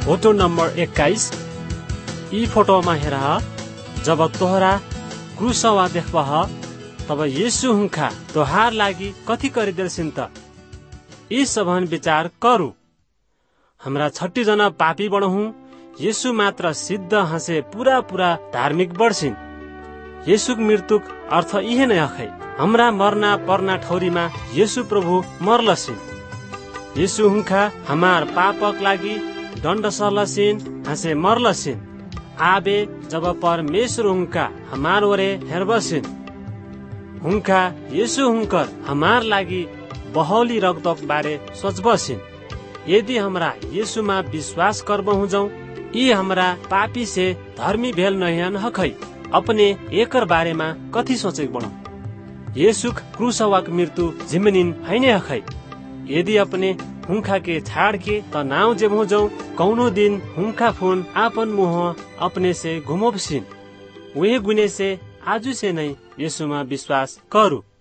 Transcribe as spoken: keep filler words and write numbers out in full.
Photo number इक्कीस। ई photo में हेरा जब तोहरा क्रूसवा देखबह तब यीशु हुंखा तोहार लागी कथी करिदेलसिन त ई सबहन विचार करू। हमरा छठी जना पापी बढहु, यीशु मात्र सिद्ध हसे पूरा पूरा धार्मिक बढ्छिन्। यीशुक मृत्युक अर्थ इहे नै हखै, हमरा मर्ना पर्ना ठौरीमा यीशु प्रभु मर्लसिन्। यीशु हुंखा हमार पापक लागि दण्ड सहलसिन् हसे मर्लसिन्। आबे जब परमेश्वर हुंका हमार ओरे हेर्बसिन्, हुंखा यीशु हुंकर हमार लागि बहौली रगतक बारे सोचबसिन्। यदि हमरा यीशुमा विश्वास करबहु जौ, ई हमरा पापी से धर्मी भेल नहियन हखै। अपने एकर बारेमा कथी सोचेक बढौ? यीशुक क्रूसवाक मृत्यु जिम्मेनिन हैने हखै। यदि अपने हुंखा के छाड़ के त नाव जेबहु जौ, कौनो दिन हुंखा फोन आपन मुह अपने से घुमोबसिन। वही गुने से आजु से नै यीशुमा विश्वास करू।